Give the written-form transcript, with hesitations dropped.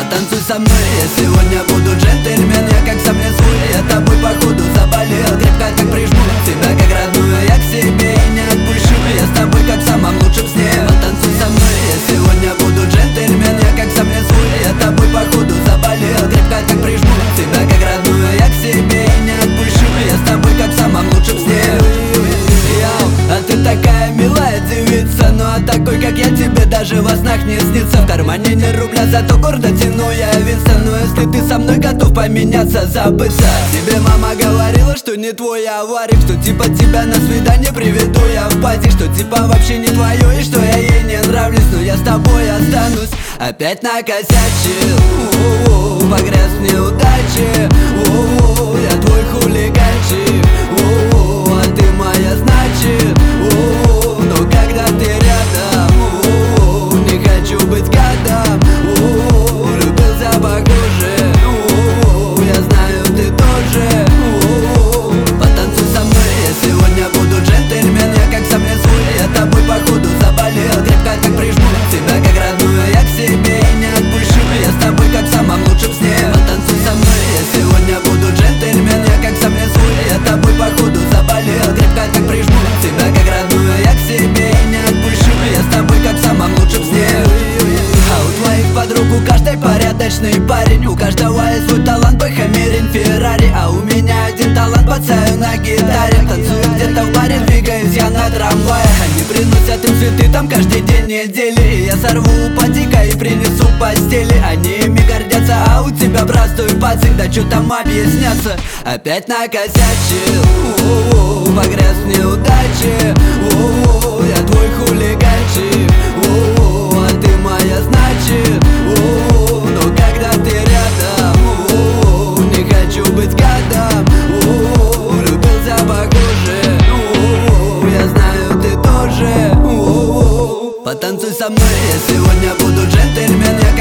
Потанцуй со мной, я сегодня буду джентльмен. Я как сам свой, я тобой походу заболел. Крепко как прижму тебя как родную, я к себе и не отпущу. Я с тобой как в самом лучшем сне. Потанцуй со мной, я сегодня буду джентльмен. Я как сам свой, я тобой походу заболел. Крепко как прижму тебя как родную, я к себе и не отпущу. Я с тобой как в самом лучшем сне. А ты такая милая девица, ну а такой, как я, тебе даже во снах не снится. В кармане не рубля, зато гордо тяну я Винстон. Но если ты со мной готов поменяться, забыться. Тебе мама говорила, что не твой аварик, что типа тебя на свидание приведу я в пати, что типа вообще не твое и что я ей не нравлюсь. Но я с тобой останусь. Опять накосячил, погряз в неудаче. Я твой хулиганчик, а ты моя, значит. Но когда ты рядом, не хочу быть гадом. Любил запах кожи, я знаю, ты тоже. Потанцуй со мной, я сегодня буду джентльмен. Я как сам свой, я тобой походу заболел. Крепко как прижму тебя как родную, я к себе и не отпущу. Я с тобой как в самом лучшем сне. Потанцуй со мной, я сегодня буду джентльмен. Я как сам свой, я тобой походу заболел. Крепко как прижму тебя как родную, я к себе и не отпущу. Я с тобой как в самом лучшем сне. А у твоих подруг у каждой порядочный парень. У каждого есть свой талант, Бэхамерин, Феррари. А у меня один талант, пацаю на гитаре. Танцую где-то в баре, двигаюсь я на трамвае. Они приносят им цветы там каждый день недели. И я сорву упадика и принесу постели. Они ими гордятся, а у тебя простой пацик. Да чё там объясняться, опять накосячил, погряз в неудаче. Я твой хулиганчик, а ты моя, значит. Но когда ты рядом, не хочу быть гадом. Любил запах кожи, я знаю, ты тоже. Потанцуй со мной, я сегодня буду джентльмен. Я